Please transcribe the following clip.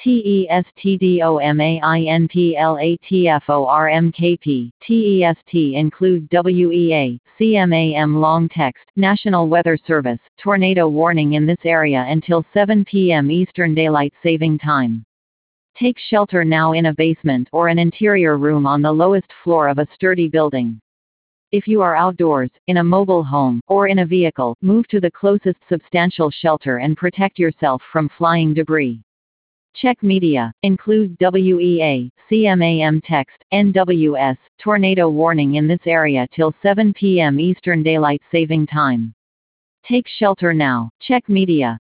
TESTDOMAINPLATFORMKP. TEST include WEA, CMAM long text, National Weather Service, tornado warning in this area until 7 p.m. Eastern Daylight Saving Time. Take shelter now in a basement or an interior room on the lowest floor of a sturdy building. If you are outdoors, in a mobile home, or in a vehicle, move to the closest substantial shelter and protect yourself from flying debris. Check media. Include WEA, CMAM text, NWS, tornado warning in this area till 7 p.m. Eastern Daylight Saving Time. Take shelter now. Check media.